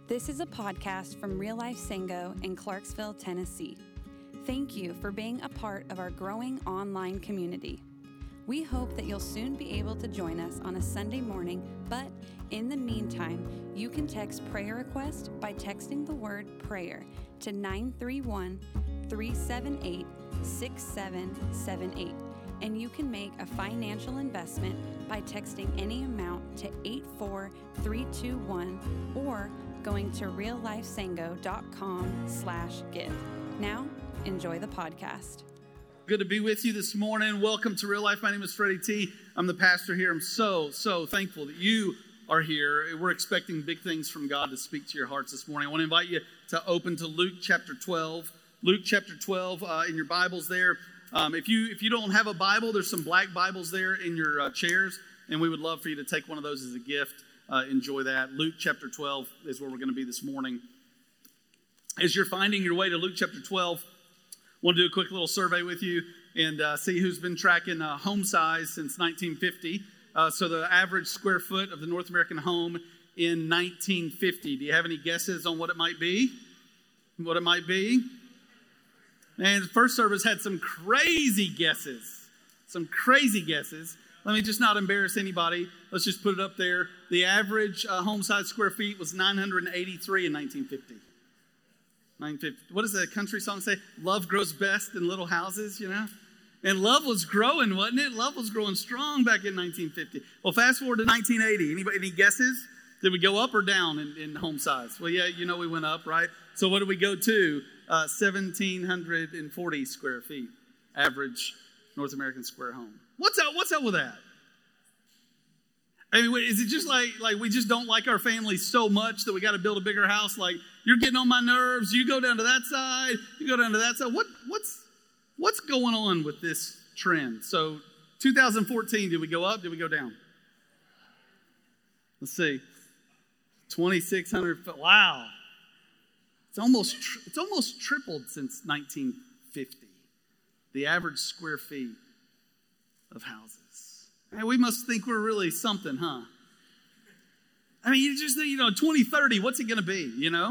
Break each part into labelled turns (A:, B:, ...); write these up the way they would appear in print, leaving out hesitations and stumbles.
A: This is a podcast from Real Life Sango in Clarksville, Tennessee. Thank you for being a part of our growing online community. We hope that you'll soon be able to join us on a Sunday morning, but in the meantime, you can text prayer request by texting the word prayer to 931-378-6778. And you can make a financial investment by texting any amount to 84321 or going to reallifesango.com/give. Now, enjoy the podcast.
B: Good to be with you this morning. Welcome to Real Life. My name is Freddie T. I'm the pastor here. I'm so thankful that you are here. We're expecting big things from God to speak to your hearts this morning. I want to invite you to open to Luke chapter 12. Luke chapter 12 in your Bibles there. If you don't have a Bible, there's some black Bibles there in your chairs, and we would love for you to take one of those as a gift. Enjoy that. Luke chapter 12 is where we're going to be this morning. As you're finding your way to Luke chapter 12, I want to do a quick little survey with you and see who's been tracking home size since 1950. So the average square foot of the North American home in 1950. Do you have any guesses on what it might be? What it might be? And the first service had some crazy guesses. Let me just not embarrass anybody. Let's just put it up there. The average home size square feet was 983 in 1950. 950. What does the country song say? Love grows best in little houses, you know? And love was growing, wasn't it? Love was growing strong back in 1950. Well, fast forward to 1980. Anybody, any guesses? Did we go up or down in home size? Well, yeah, you know we went up, right? So what did we go to? 1,740 square feet, average North American square home. What's up with that? I mean, is it just like we just don't like our family so much that we got to build a bigger house? Like, you're getting on my nerves. You go down to that side. You go down to that side. What's going on with this trend? So 2014, did we go up? Did we go down? Let's see. 2,600 foot. Wow. It's almost tripled since 1950. The average square feet of houses. And we must think we're really something, huh? I mean, you just think, 2030, what's it going to be,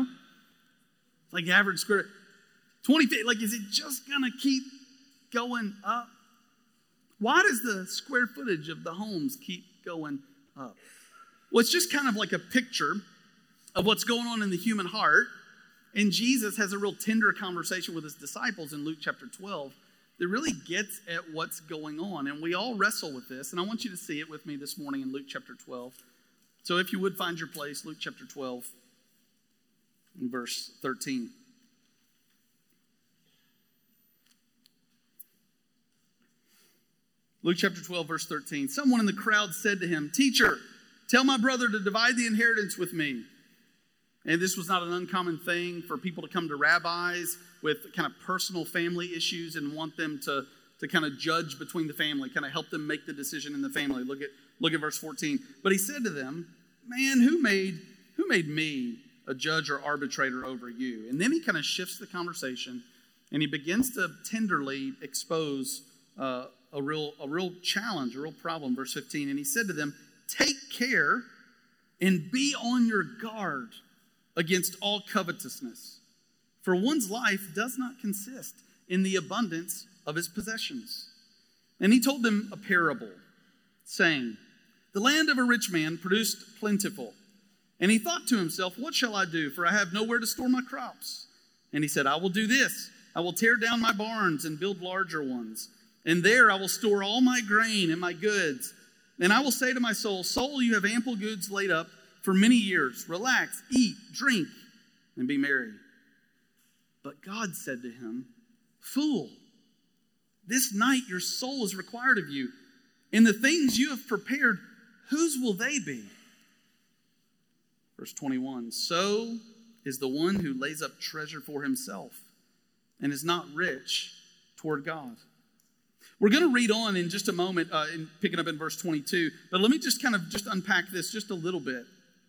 B: Like average square, 2050, like is it just going to keep going up? Why does the square footage of the homes keep going up? Well, it's just kind of like a picture of what's going on in the human heart. And Jesus has a real tender conversation with his disciples in Luke chapter 12 that really gets at what's going on. And we all wrestle with this. And I want you to see it with me this morning in Luke chapter 12. So if you would find your place, Luke chapter 12 and verse 13. Luke chapter 12, verse 13. Someone in the crowd said to him, "Teacher, tell my brother to divide the inheritance with me." And this was not an uncommon thing for people to come to rabbis with kind of personal family issues and want them to kind of judge between the family, kind of help them make the decision in the family. Look at verse 14. But he said to them, "Man, who made me a judge or arbitrator over you?" And then he kind of shifts the conversation and he begins to tenderly expose a real challenge, a real problem. Verse 15. And he said to them, "Take care and be on your guard against all covetousness. For one's life does not consist in the abundance of his possessions." And he told them a parable, saying, "The land of a rich man produced plentiful. And he thought to himself, 'What shall I do? For I have nowhere to store my crops.' And he said, 'I will do this. I will tear down my barns and build larger ones. And there I will store all my grain and my goods. And I will say to my soul, soul, you have ample goods laid up for many years. Relax, eat, drink, and be merry.' But God said to him, 'Fool, this night your soul is required of you. And the things you have prepared, whose will they be?' Verse 21, so is the one who lays up treasure for himself and is not rich toward God." We're going to read on in just a moment, picking up in verse 22. But let me just unpack this just a little bit.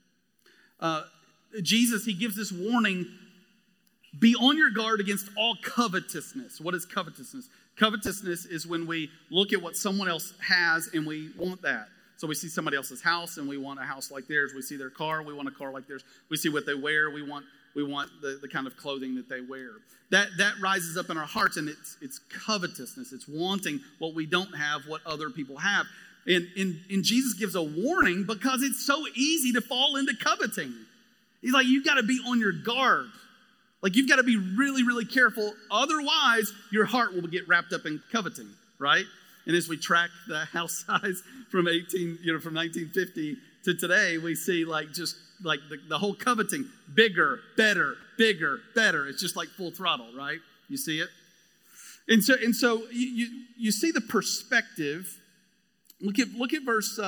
B: Jesus, he gives this warning: be on your guard against all covetousness. What is covetousness? Covetousness is when we look at what someone else has and we want that. So we see somebody else's house and we want a house like theirs. We see their car, we want a car like theirs. We see what they wear, we want the kind of clothing that they wear. That rises up in our hearts, and it's covetousness. It's wanting what we don't have, what other people have. And Jesus gives a warning because it's so easy to fall into coveting. He's like, you've got to be on your guard. Like, you've got to be really, really careful. Otherwise, your heart will get wrapped up in coveting, right? And as we track the house size from 1950 to today, we see the whole coveting, bigger, better, bigger, better. It's just like full throttle, right? You see it? And so you see the perspective. Look at verse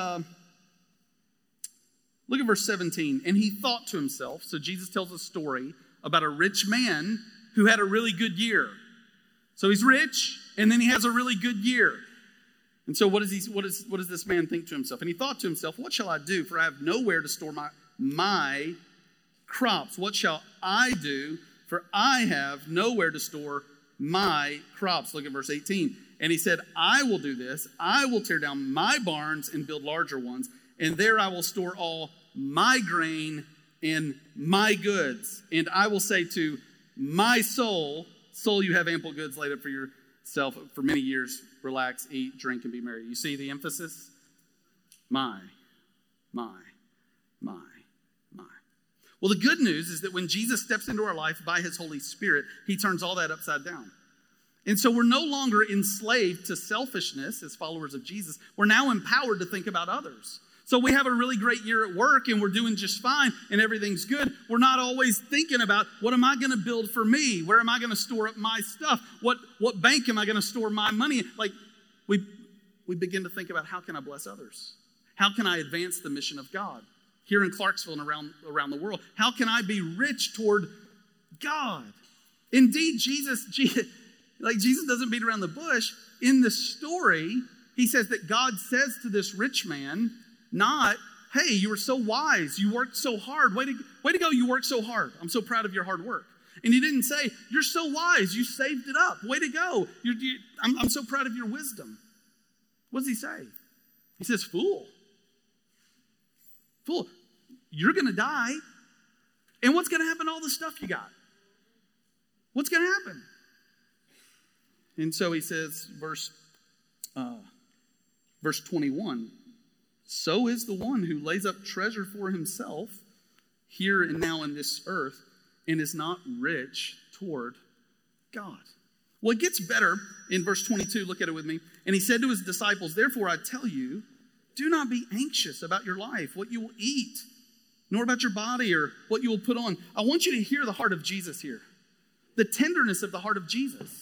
B: 17. And he thought to himself. So Jesus tells a story about a rich man who had a really good year. So he's rich, and then he has a really good year. And so what does this man think to himself? And he thought to himself, what shall I do? For I have nowhere to store my crops. What shall I do? For I have nowhere to store my crops. Look at verse 18. And he said, I will do this. I will tear down my barns and build larger ones. And there I will store all my grain and my goods. And I will say to my soul, you have ample goods laid up for yourself for many years. Relax, eat, drink, and be merry. You see the emphasis? My. Well, the good news is that when Jesus steps into our life by his Holy Spirit, he turns all that upside down. And so we're no longer enslaved to selfishness as followers of Jesus. We're now empowered to think about others. So we have a really great year at work and we're doing just fine and everything's good. We're not always thinking about, what am I going to build for me? Where am I going to store up my stuff? What bank am I going to store my money? Like, we begin to think about, how can I bless others? How can I advance the mission of God here in Clarksville and around the world? How can I be rich toward God? Indeed, Jesus doesn't beat around the bush. In the story, he says that God says to this rich man, not, hey, you were so wise, you worked so hard, way to go, you worked so hard. I'm so proud of your hard work. And he didn't say, you're so wise, you saved it up, way to go. I'm so proud of your wisdom. What does he say? He says, fool, you're going to die. And what's going to happen to all the stuff you got? What's going to happen? And so he says, verse 21, so is the one who lays up treasure for himself here and now in this earth and is not rich toward God. Well, it gets better in verse 22. Look at it with me. And he said to his disciples, therefore I tell you, do not be anxious about your life, what you will eat, nor about your body or what you will put on. I want you to hear the heart of Jesus here. The tenderness of the heart of Jesus.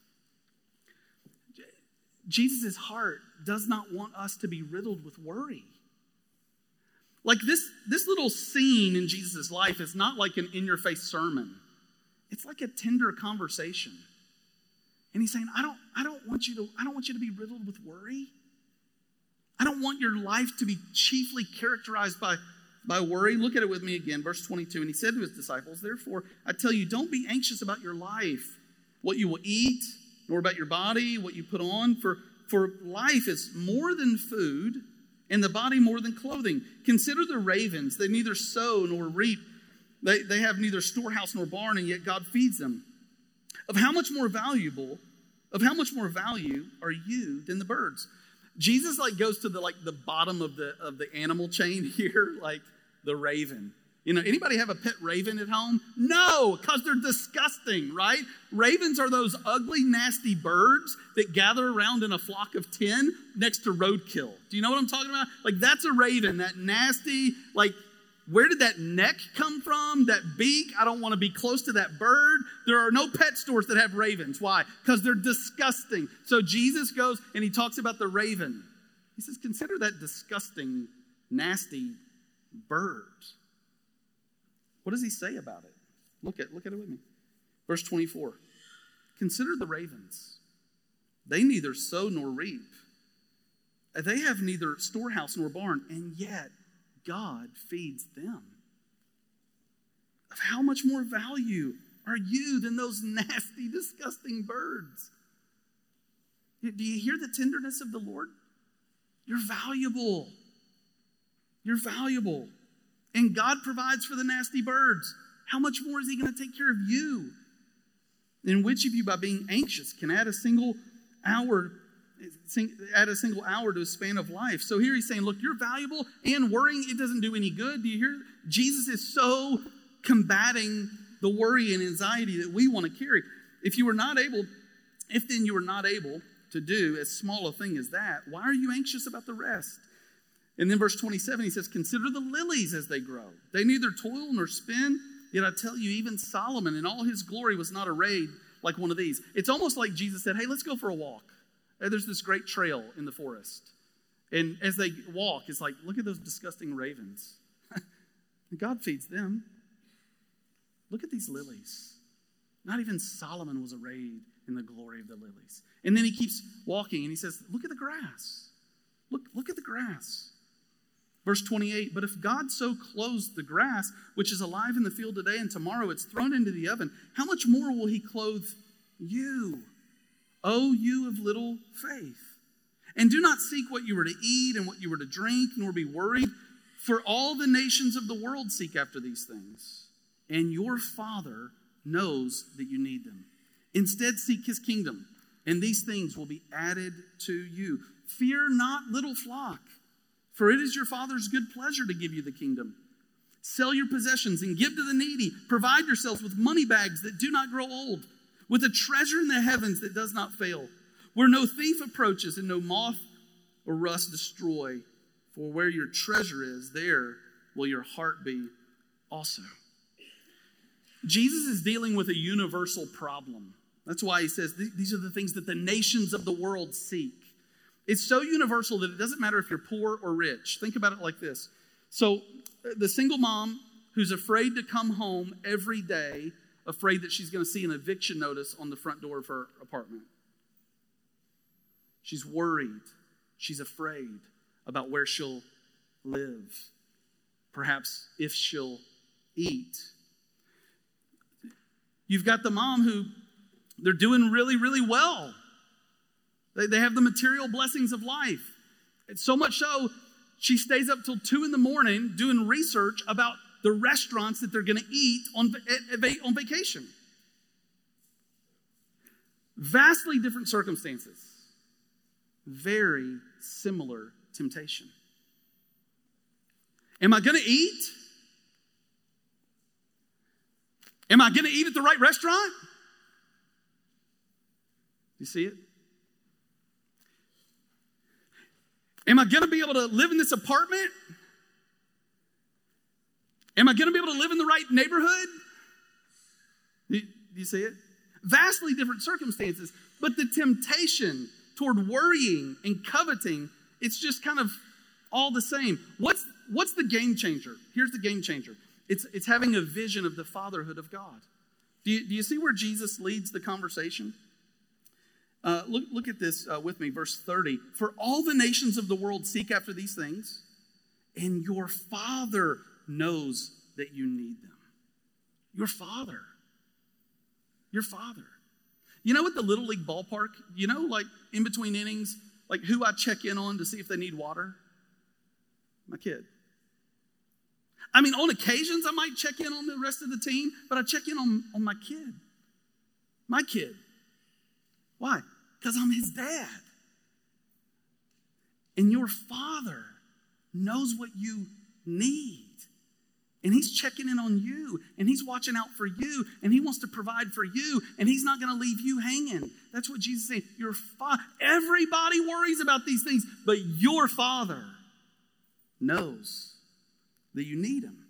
B: Jesus' heart does not want us to be riddled with worry. Like this little scene in Jesus' life is not like an in-your-face sermon. It's like a tender conversation. And he's saying, I don't want you to be riddled with worry. I don't want your life to be chiefly characterized by worry. Look at it with me again, verse 22. And he said to his disciples, therefore, I tell you, don't be anxious about your life, what you will eat, nor about your body, what you put on. For life is more than food, and the body more than clothing. Consider the ravens. They neither sow nor reap. They have neither storehouse nor barn, and yet God feeds them. Of how much more value are you than the birds? Jesus goes to the bottom of the animal chain here, like the raven. Anybody have a pet raven at home? No, because they're disgusting, right? Ravens are those ugly, nasty birds that gather around in a flock of 10 next to roadkill. Do you know what I'm talking about? Like, that's a raven, that nasty, where did that neck come from? That beak? I don't want to be close to that bird. There are no pet stores that have ravens. Why? Because they're disgusting. So Jesus goes and he talks about the raven. He says, consider that disgusting, nasty bird. What does he say about it? Look at it with me. Verse 24. Consider the ravens. They neither sow nor reap. They have neither storehouse nor barn, and yet God feeds them. Of how much more value are you than those nasty, disgusting birds? Do you hear the tenderness of the Lord? You're valuable. You're valuable. And God provides for the nasty birds. How much more is he going to take care of you? And which of you, by being anxious, can add a single hour to a span of life? So here he's saying, look, you're valuable, and worrying, it doesn't do any good. Do you hear? Jesus is so combating the worry and anxiety that we want to carry. If then you are not able to do as small a thing as that, why are you anxious about the rest? And then verse 27, he says, consider the lilies as they grow. They neither toil nor spin. Yet I tell you, even Solomon in all his glory was not arrayed like one of these. It's almost like Jesus said, hey, let's go for a walk. There's this great trail in the forest. And as they walk, it's like, look at those disgusting ravens. God feeds them. Look at these lilies. Not even Solomon was arrayed in the glory of the lilies. And then he keeps walking and he says, look at the grass. Look at the grass. Verse 28, but if God so clothes the grass, which is alive in the field today and tomorrow it's thrown into the oven, how much more will he clothe you, O you of little faith? And do not seek what you were to eat and what you were to drink, nor be worried, for all the nations of the world seek after these things, and your Father knows that you need them. Instead, seek his kingdom, and these things will be added to you. Fear not, little flock, for it is your Father's good pleasure to give you the kingdom. Sell your possessions and give to the needy. Provide yourselves with money bags that do not grow old, with a treasure in the heavens that does not fail, where no thief approaches and no moth or rust destroy. For where your treasure is, there will your heart be also. Jesus is dealing with a universal problem. That's why he says these are the things that the nations of the world seek. It's so universal that it doesn't matter if you're poor or rich. Think about it like this. So the single mom who's afraid to come home every day, afraid that she's going to see an eviction notice on the front door of her apartment. She's worried. She's afraid about where she'll live. Perhaps if she'll eat. You've got the mom who they're doing really, really well. They have the material blessings of life. It's so much so, she stays up till 2 a.m. doing research about the restaurants that they're going to eat on vacation. Vastly different circumstances. Very similar temptation. Am I going to eat? Am I going to eat at the right restaurant? You see it? Am I going to be able to live in this apartment? Am I going to be able to live in the right neighborhood? Do you see it? Vastly different circumstances, but the temptation toward worrying and coveting, it's just kind of all the same. What's the game changer? Here's the game changer. It's having a vision of the fatherhood of God. Do you see where Jesus leads the conversation? Look at this with me, verse 30. For all the nations of the world seek after these things, and your Father knows that you need them. Your Father. Your Father. You know, at the Little League ballpark, you know, like in between innings, like who I check in on to see if they need water? My kid. I mean, on occasions I might check in on the rest of the team, but I check in on my kid. My kid. Why? Because I'm his dad. And your Father knows what you need. And he's checking in on you. And he's watching out for you. And he wants to provide for you. And he's not going to leave you hanging. That's what Jesus is saying. Your Father. Everybody worries about these things. But your Father knows that you need him.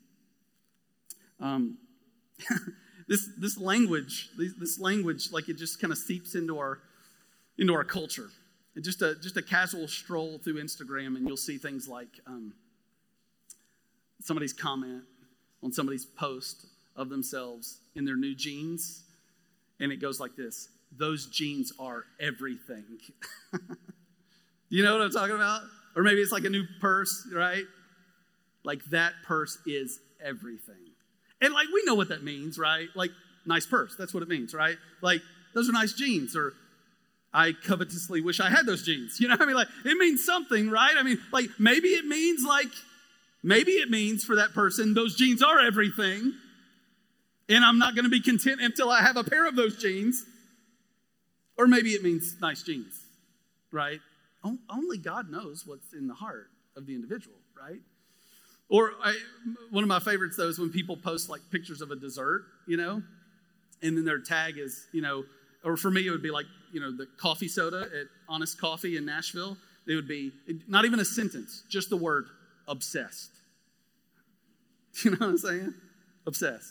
B: This language, like it just kind of seeps into our culture. Just a casual stroll through Instagram, and you'll see things like somebody's comment on somebody's post of themselves in their new jeans, and it goes like this: "Those jeans are everything." You know what I'm talking about? Or maybe it's like a new purse, right? Like that purse is everything. And like we know what that means, right? Like nice purse, that's what it means, right? Like those are nice jeans, or I covetously wish I had those jeans. You know what I mean? Like it means something, right? I mean, like maybe it means like Maybe it means for that person, those jeans are everything, and I'm not going to be content until I have a pair of those jeans. Or maybe it means nice jeans, right? Only God knows what's in the heart of the individual, right? Or one of my favorites, though, is when people post like pictures of a dessert, and then their tag is, or for me, it would be like, the coffee soda at Honest Coffee in Nashville. It would be not even a sentence, just the word obsessed. You know what I'm saying? Obsessed.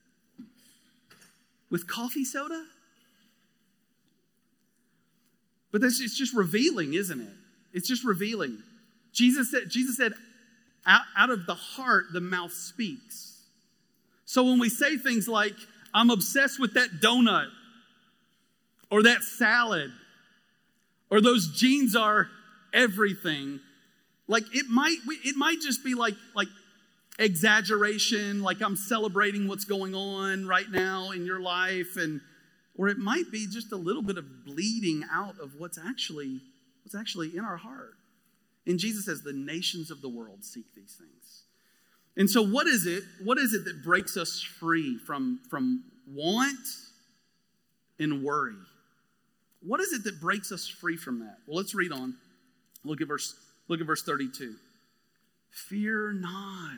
B: With coffee soda? But it's just revealing, isn't it? It's just revealing. Jesus said, out of the heart, the mouth speaks. So when we say things like, I'm obsessed with that donut, or that salad, or those jeans are everything, like it might just be like exaggeration, like I'm celebrating what's going on right now in your life, or it might be just a little bit of bleeding out of what's actually in our heart. And Jesus says the nations of the world seek these things. And so what is it that breaks us free from want and worry? What is it that breaks us free from that? Well, let's read on. Look at verse 32. Fear not.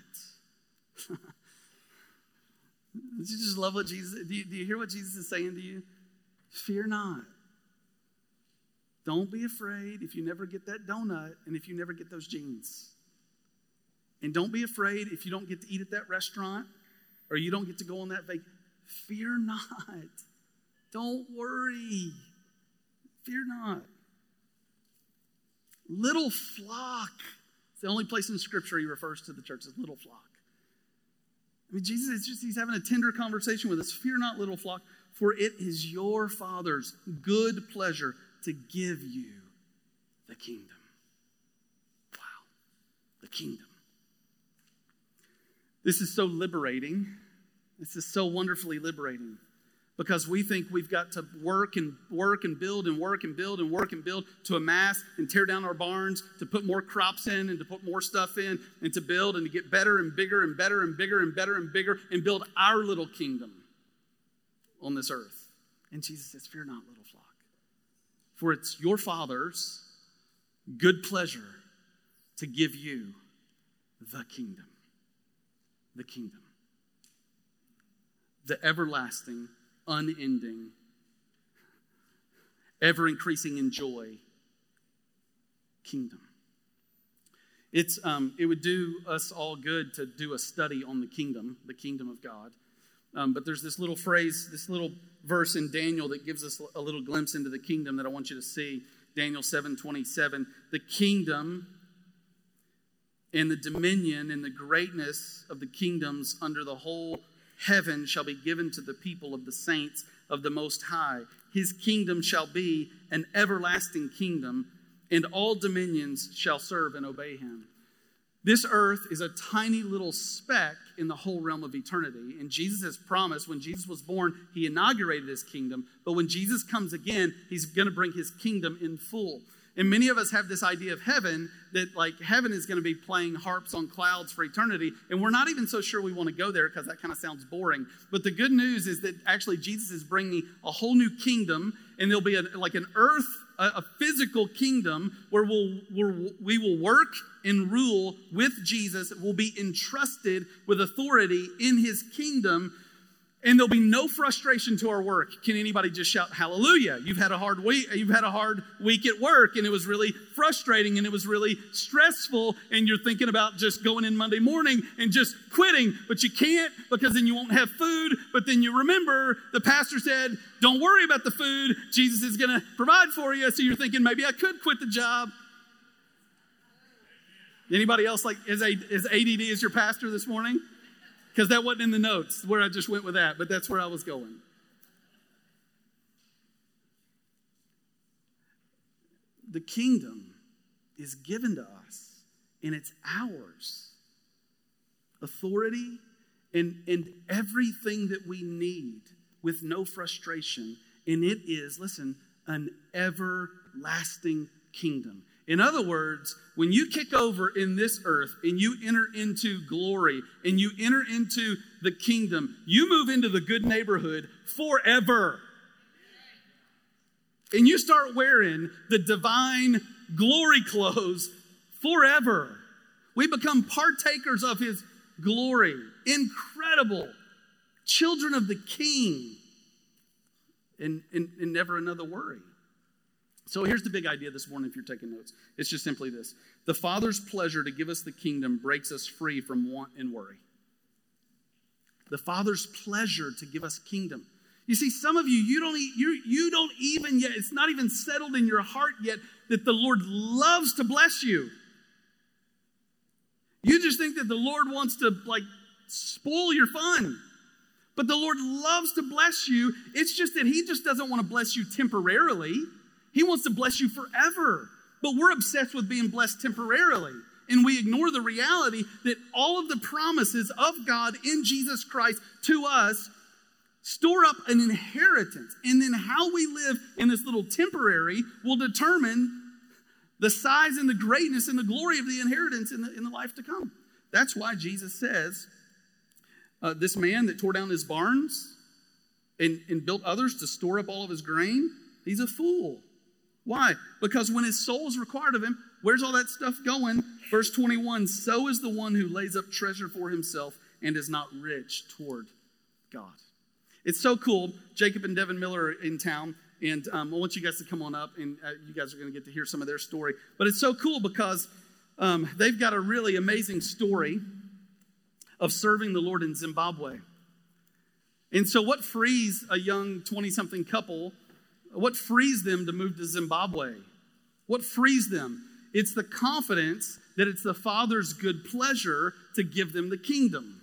B: Did you just love what Jesus, do you hear what Jesus is saying to you? Fear not. Don't be afraid if you never get that donut and if you never get those jeans. And don't be afraid if you don't get to eat at that restaurant or you don't get to go on that vacation. Fear not. Don't worry. Fear not. Little flock. It's the only place in Scripture he refers to the church as little flock. I mean, Jesus he's having a tender conversation with us. Fear not, little flock, for it is your Father's good pleasure to give you the kingdom. Wow, the kingdom. This is so liberating. This is so wonderfully liberating because we think we've got to work and build and work and build and work and build to amass and tear down our barns, to put more crops in and to put more stuff in and to build and to get better and bigger and better and bigger and better and bigger and build our little kingdom on this earth. And Jesus says, fear not, little flock. For it's your Father's good pleasure to give you the kingdom. The kingdom. The everlasting, unending, ever-increasing in joy kingdom. It would do us all good to do a study on the kingdom of God. But there's this little phrase, this little verse in Daniel that gives us a little glimpse into the kingdom that I want you to see. Daniel 7:27. The kingdom and the dominion and the greatness of the kingdoms under the whole heaven shall be given to the people of the saints of the Most High. His kingdom shall be an everlasting kingdom, and all dominions shall serve and obey him. This earth is a tiny little speck in the whole realm of eternity. And Jesus has promised when Jesus was born, he inaugurated his kingdom. But when Jesus comes again, he's going to bring his kingdom in full. And many of us have this idea of heaven, that like heaven is going to be playing harps on clouds for eternity. And we're not even so sure we want to go there because that kind of sounds boring. But the good news is that actually Jesus is bringing a whole new kingdom. And there'll be a physical kingdom where we will work and rule with Jesus. We'll be entrusted with authority in his kingdom. And there'll be no frustration to our work. Can anybody just shout hallelujah? You've had a hard week. You've had a hard week at work, and it was really frustrating, and it was really stressful, and you're thinking about just going in Monday morning and just quitting, but you can't because then you won't have food. But then you remember the pastor said, don't worry about the food. Jesus is going to provide for you. So you're thinking, maybe I could quit the job. Anybody else is ADD as your pastor this morning? Because that wasn't in the notes where I just went with that, but that's where I was going. The kingdom is given to us, and it's ours. Authority and everything that we need with no frustration. And it is, listen, an everlasting kingdom. In other words, when you kick over in this earth and you enter into glory and you enter into the kingdom, you move into the good neighborhood forever. And you start wearing the divine glory clothes forever. We become partakers of his glory. Incredible. Children of the King. And never another worry. So here's the big idea this morning if you're taking notes. It's just simply this. The Father's pleasure to give us the kingdom breaks us free from want and worry. The Father's pleasure to give us kingdom. You see, some of you, you don't even yet, it's not even settled in your heart yet that the Lord loves to bless you. You just think that the Lord wants to spoil your fun. But the Lord loves to bless you. It's just that he just doesn't want to bless you temporarily. He wants to bless you forever. But we're obsessed with being blessed temporarily. And we ignore the reality that all of the promises of God in Jesus Christ to us store up an inheritance. And then how we live in this little temporary will determine the size and the greatness and the glory of the inheritance in the life to come. That's why Jesus says, this man that tore down his barns and built others to store up all of his grain, he's a fool. Why? Because when his soul is required of him, where's all that stuff going? Verse 21, so is the one who lays up treasure for himself and is not rich toward God. It's so cool. Jacob and Devin Miller are in town, and I want you guys to come on up, and you guys are going to get to hear some of their story. But it's so cool because they've got a really amazing story of serving the Lord in Zimbabwe. And so what frees a young 20-something couple, what frees them to move to Zimbabwe? What frees them? It's the confidence that it's the Father's good pleasure to give them the kingdom.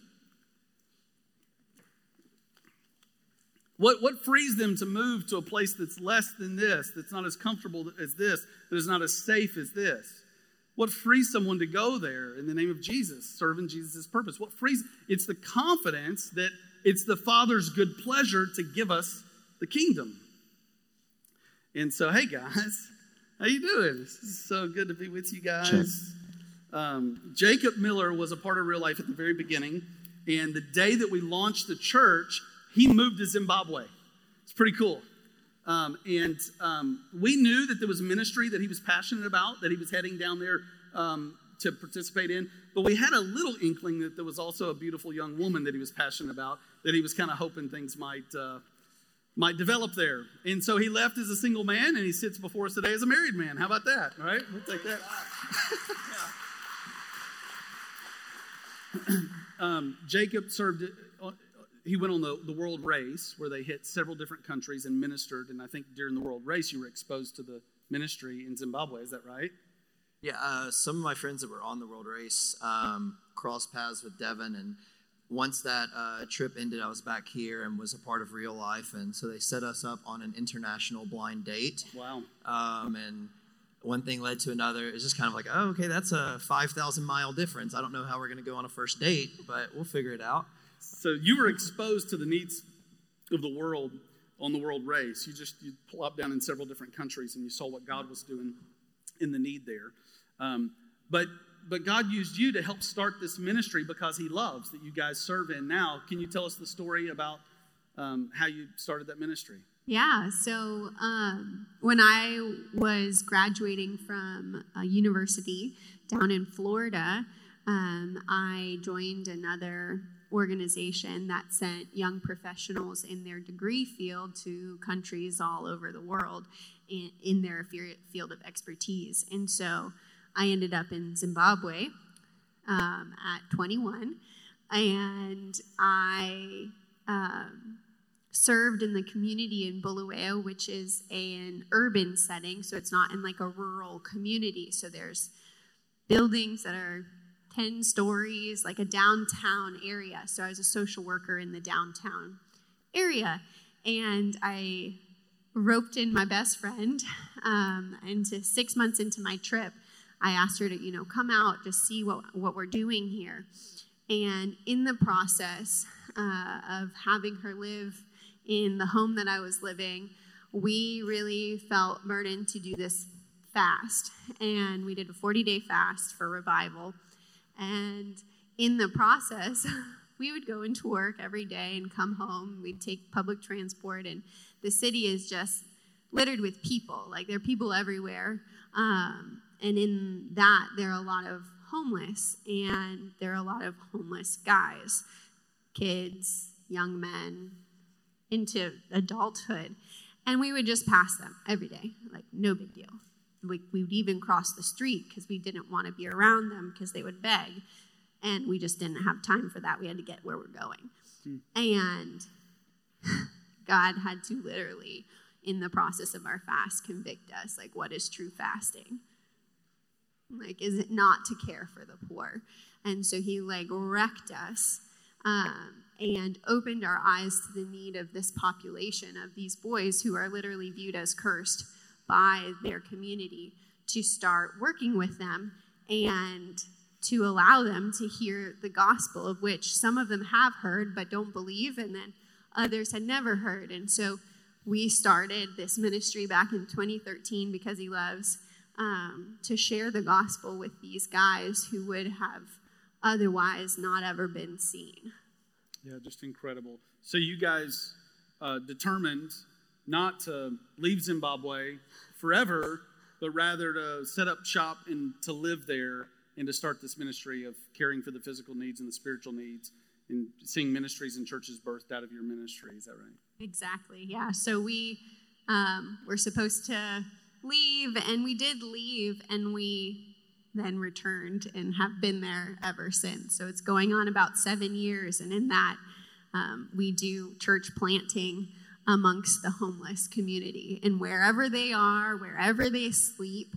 B: What frees them to move to a place that's less than this, that's not as comfortable as this, that is not as safe as this? What frees someone to go there in the name of Jesus, serving Jesus' purpose? What frees? It's the confidence that it's the Father's good pleasure to give us the kingdom. And so, hey guys, how you doing? This is so good to be with you guys. Jacob Miller was a part of Real Life at the very beginning, and the day that we launched the church, he moved to Zimbabwe. It's pretty cool. We knew that there was a ministry that he was passionate about, that he was heading down there to participate in. But we had a little inkling that there was also a beautiful young woman that he was passionate about, that he was kind of hoping things might develop there. And so he left as a single man, and he sits before us today as a married man. How about that? All right, we'll take that. Jacob served... He went on the world race where they hit several different countries and ministered. And I think during the world race, you were exposed to the ministry in Zimbabwe. Is that right?
C: Yeah, some of my friends that were on the world race crossed paths with Devin. And once that trip ended, I was back here and was a part of Real Life. And so they set us up on an international blind date.
B: Wow.
C: And one thing led to another. It's just kind of like, oh, okay, that's a 5,000-mile difference. I don't know how we're going to go on a first date, but we'll figure it out.
B: So you were exposed to the needs of the world on the world race. You plopped down in several different countries and you saw what God was doing in the need there. But God used you to help start this ministry because he loves that you guys serve in now. Can you tell us the story about how you started that ministry?
D: Yeah, so when I was graduating from a university down in Florida, I joined another organization that sent young professionals in their degree field to countries all over the world in their field of expertise. And so I ended up in Zimbabwe at 21, and I served in the community in Bulawayo, which is an urban setting, so it's not in like a rural community. So there's buildings that are 10 stories, like a downtown area. So I was a social worker in the downtown area. And I roped in my best friend. And 6 months into my trip, I asked her to, come out, just see what we're doing here. And in the process of having her live in the home that I was living, we really felt burdened to do this fast. And we did a 40-day fast for revival. And in the process, we would go into work every day and come home. We'd take public transport, and the city is just littered with people. Like, there are people everywhere. And in that, there are a lot of homeless, and there are a lot of homeless guys, kids, young men, into adulthood. And we would just pass them every day, like, no big deal. We would even cross the street because we didn't want to be around them because they would beg. And we just didn't have time for that. We had to get where we're going. And God had to literally, in the process of our fast, convict us. Like, what is true fasting? Like, is it not to care for the poor? And so he, like, wrecked us and opened our eyes to the need of this population of these boys who are literally viewed as cursed by their community, to start working with them and to allow them to hear the gospel, of which some of them have heard but don't believe, and then others had never heard. And so we started this ministry back in 2013, Because He Loves, to share the gospel with these guys who would have otherwise not ever been seen.
B: Yeah, just incredible. So you guys determined not to leave Zimbabwe forever, but rather to set up shop and to live there, and to start this ministry of caring for the physical needs and the spiritual needs, and seeing ministries and churches birthed out of your ministry. Is that right?
D: Exactly, yeah. So we were supposed to leave, and we did leave, and we then returned and have been there ever since. So it's going on about 7 years, and in that we do church planting amongst the homeless community. And wherever they are, wherever they sleep,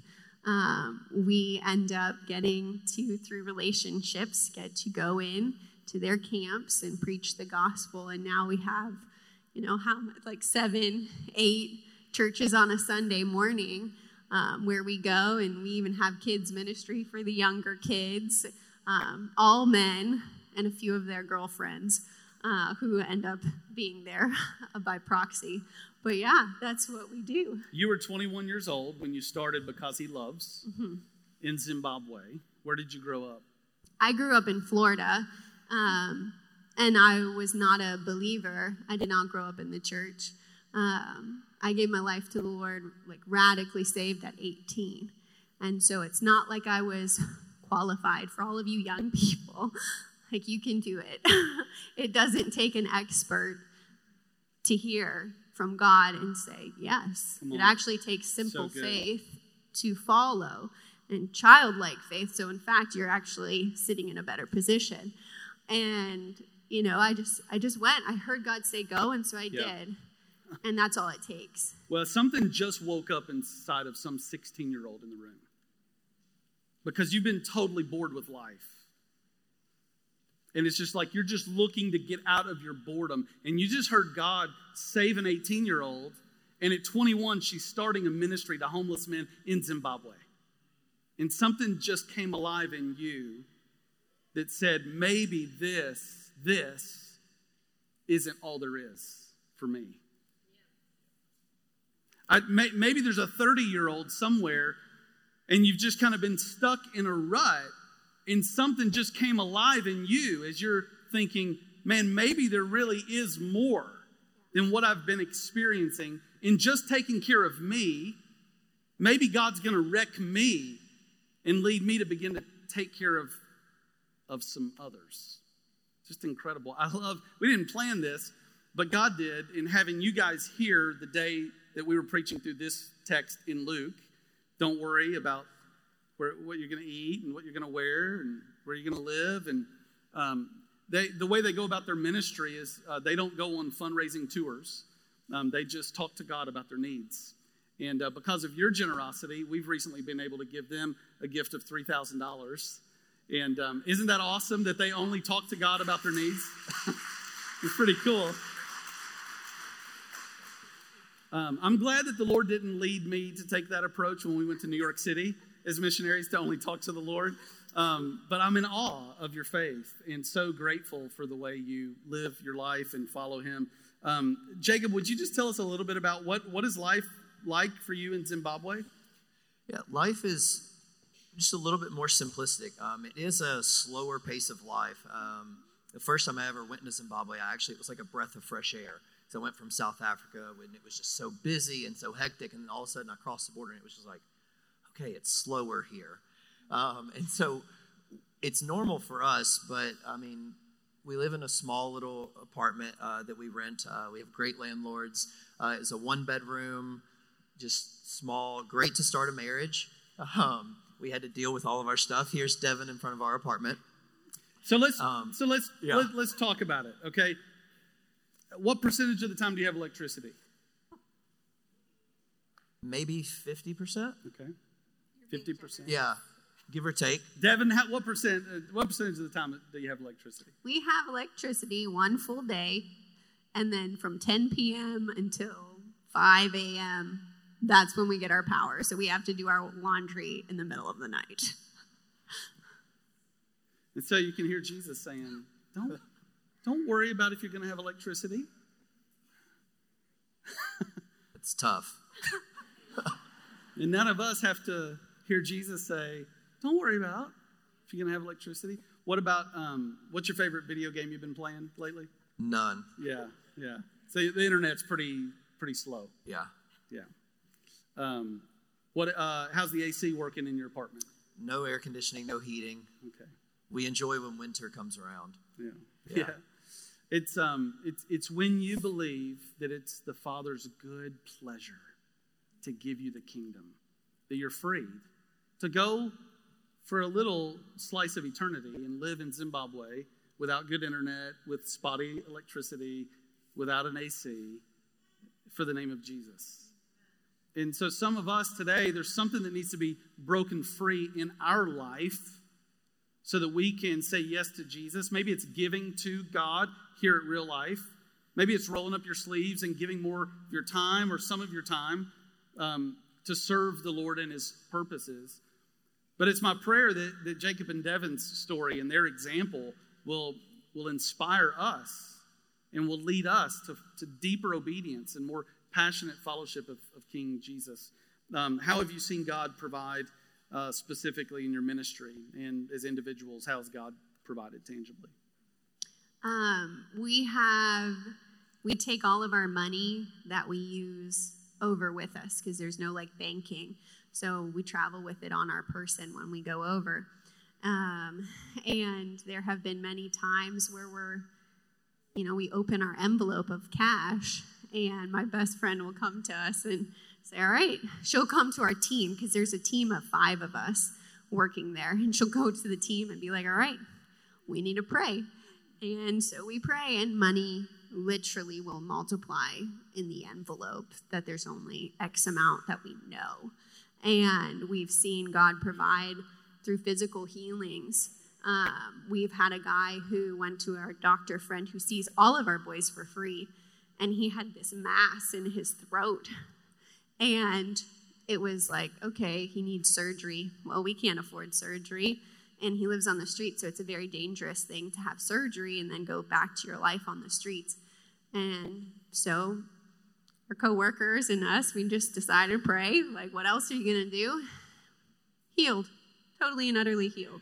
D: we end up getting to, through relationships, get to go in to their camps and preach the gospel. And now we have, like 7, 8 churches on a Sunday morning where we go, and we even have kids ministry for the younger kids, all men and a few of their girlfriends who end up being there by proxy. But yeah, that's what we do. You
B: were 21 years old when you started Because He Loves in Zimbabwe. Where did you grow up?
D: I grew up in Florida, and I was not a believer. I did not grow up in the church. I gave my life to the Lord, like radically saved at 18. And so it's not like I was qualified. For all of you young people, like, you can do it. It doesn't take an expert to hear from God and say yes. It actually takes simple faith to follow, and childlike faith. So in fact, you're actually sitting in a better position. And I just went. I heard God say go, and so I did. And that's all it takes.
B: Well, something just woke up inside of some 16-year-old in the room, because you've been totally bored with life. And it's just like you're just looking to get out of your boredom. And you just heard God save an 18-year-old. And at 21, she's starting a ministry to homeless men in Zimbabwe. And something just came alive in you that said, maybe this isn't all there is for me. Maybe there's a 30-year-old somewhere, and you've just kind of been stuck in a rut. And something just came alive in you as you're thinking, man, maybe there really is more than what I've been experiencing. In just taking care of me, maybe God's going to wreck me and lead me to begin to take care of some others. Just incredible. We didn't plan this, but God did in having you guys here the day that we were preaching through this text in Luke. Don't worry about what you're going to eat and what you're going to wear and where you're going to live. And the way they go about their ministry is they don't go on fundraising tours. They just talk to God about their needs. And because of your generosity, we've recently been able to give them a gift of $3,000. And isn't that awesome that they only talk to God about their needs? It's pretty cool. I'm glad that the Lord didn't lead me to take that approach when we went to New York City as missionaries, to only talk to the Lord. But I'm in awe of your faith and so grateful for the way you live your life and follow Him. Jacob, would you just tell us a little bit about what is life like for you in Zimbabwe?
C: Yeah, life is just a little bit more simplistic. It is a slower pace of life. The first time I ever went into Zimbabwe, it was like a breath of fresh air. So I went from South Africa when it was just so busy and so hectic, and then all of a sudden I crossed the border and it was just like, okay, it's slower here. And so it's normal for us, but I mean, we live in a small little apartment that we rent. We have great landlords. It's a 1-bedroom, just small, great to start a marriage. We had to deal with all of our stuff. Here's Devin in front of our apartment.
B: So let's talk about it, okay? What percentage of the time do you have electricity?
C: Maybe 50%.
B: Okay, 50%.
C: Yeah, give or take.
B: Devin, what percentage of the time do you have electricity?
D: We have electricity one full day, and then from 10 p.m. until 5 a.m., that's when we get our power. So we have to do our laundry in the middle of the night.
B: And so you can hear Jesus saying, don't worry about if you're going to have electricity.
C: It's tough.
B: And none of us have to hear Jesus say, don't worry about if you're going to have electricity. What about, what's your favorite video game you've been playing lately?
C: None.
B: Yeah. So the internet's pretty slow.
C: Yeah.
B: How's the AC working in your apartment?
C: No air conditioning, no heating.
B: Okay.
C: We enjoy when winter comes around.
B: Yeah. It's when you believe that it's the Father's good pleasure to give you the kingdom, that you're freed to go for a little slice of eternity and live in Zimbabwe without good internet, with spotty electricity, without an AC, for the name of Jesus. And so some of us today, there's something that needs to be broken free in our life so that we can say yes to Jesus. Maybe it's giving to God here at Real Life. Maybe it's rolling up your sleeves and giving more of your time or some of your time to serve the Lord and His purposes. But it's my prayer that Jacob and Devin's story and their example will inspire us and will lead us to deeper obedience and more passionate fellowship of King Jesus. How have you seen God provide specifically in your ministry, and as individuals, how has God provided tangibly?
D: We take all of our money that we use over with us because there's no banking. So we travel with it on our person when we go over. And there have been many times where we open our envelope of cash and my best friend will come to us and say, all right, she'll come to our team because there's a team of 5 of us working there. And she'll go to the team and be like, all right, we need to pray. And so we pray, and money literally will multiply in the envelope, that there's only X amount that we know. And we've seen God provide through physical healings. We've had a guy who went to our doctor friend who sees all of our boys for free, and he had this mass in his throat. And it was like, okay, he needs surgery. Well, we can't afford surgery. And he lives on the street, so it's a very dangerous thing to have surgery and then go back to your life on the streets. And so our coworkers and us, we just decided to pray. Like, what else are you going to do? Healed. Totally and utterly healed.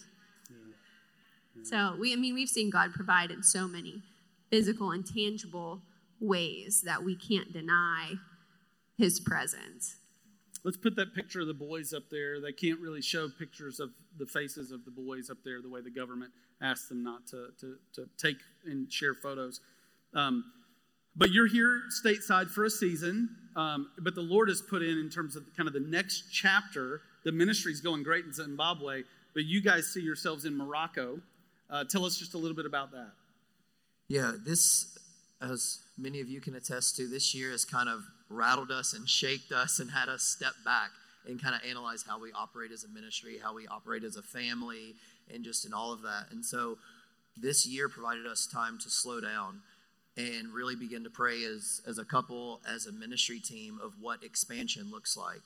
D: Yeah. So, we've seen God provide in so many physical and tangible ways that we can't deny His presence.
B: Let's put that picture of the boys up there. They can't really show pictures of the faces of the boys up there the way the government asked them not to take and share photos. But you're here stateside for a season. But the Lord has put in terms of kind of the next chapter. The ministry's going great in Zimbabwe, but you guys see yourselves in Morocco. Tell us just a little bit about that.
C: Yeah, this, as many of you can attest to, this year has kind of rattled us and shaked us and had us step back and kind of analyze how we operate as a ministry, how we operate as a family, and just in all of that. And so this year provided us time to slow down and really begin to pray as a couple, as a ministry team, of what expansion looks like.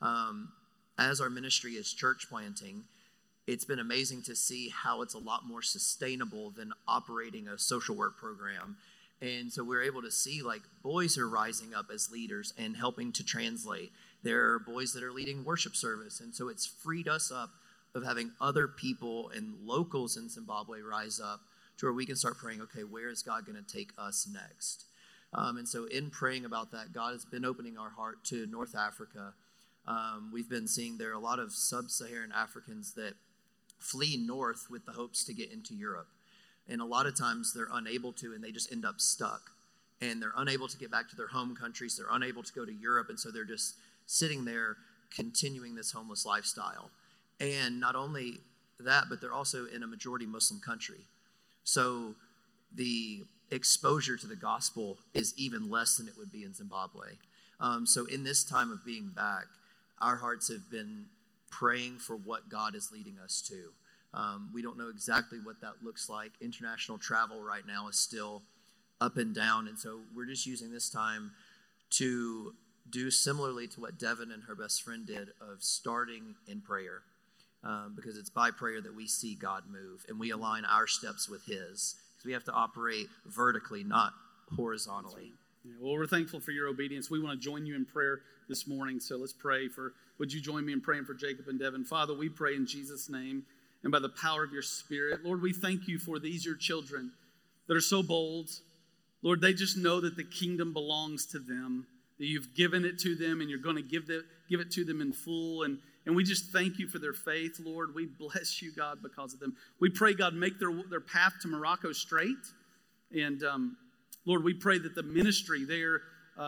C: As our ministry is church planting, it's been amazing to see how it's a lot more sustainable than operating a social work program. And so we're able to see like boys are rising up as leaders and helping to translate. There are boys that are leading worship service. And so it's freed us up of having other people and locals in Zimbabwe rise up to where we can start praying, okay, where is God going to take us next? And so in praying about that, God has been opening our heart to North Africa. We've been seeing there are a lot of sub-Saharan Africans that flee north with the hopes to get into Europe. And a lot of times they're unable to, and they just end up stuck. And they're unable to get back to their home countries. They're unable to go to Europe. And so they're just sitting there continuing this homeless lifestyle. And not only that, but they're also in a majority Muslim country. So the exposure to the gospel is even less than it would be in Zimbabwe. So in this time of being back, our hearts have been praying for what God is leading us to. We don't know exactly what that looks like. International travel right now is still up and down. And so we're just using this time to do similarly to what Devin and her best friend did of starting in prayer. Because it's by prayer that we see God move and we align our steps with his. Because we have to operate vertically, not horizontally.
B: Yeah, well, we're thankful for your obedience. We want to join you in prayer this morning. So let's pray for, would you join me in praying for Jacob and Devin? Father, we pray in Jesus' name and by the power of your Spirit. Lord, we thank you for these, your children that are so bold. Lord, they just know that the kingdom belongs to them, that you've given it to them and you're going to give it to them in full. And we just thank you for their faith, Lord. We bless you, God, because of them. We pray, God, make their path to Morocco straight. And, Lord, we pray that the ministry there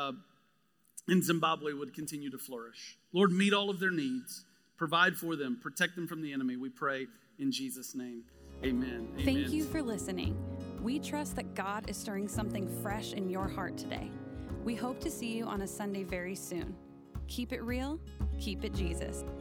B: in Zimbabwe would continue to flourish. Lord, meet all of their needs. Provide for them. Protect them from the enemy. We pray in Jesus' name. Amen. Amen.
A: Thank you for listening. We trust that God is stirring something fresh in your heart today. We hope to see you on a Sunday very soon. Keep it real. Keep it Jesus.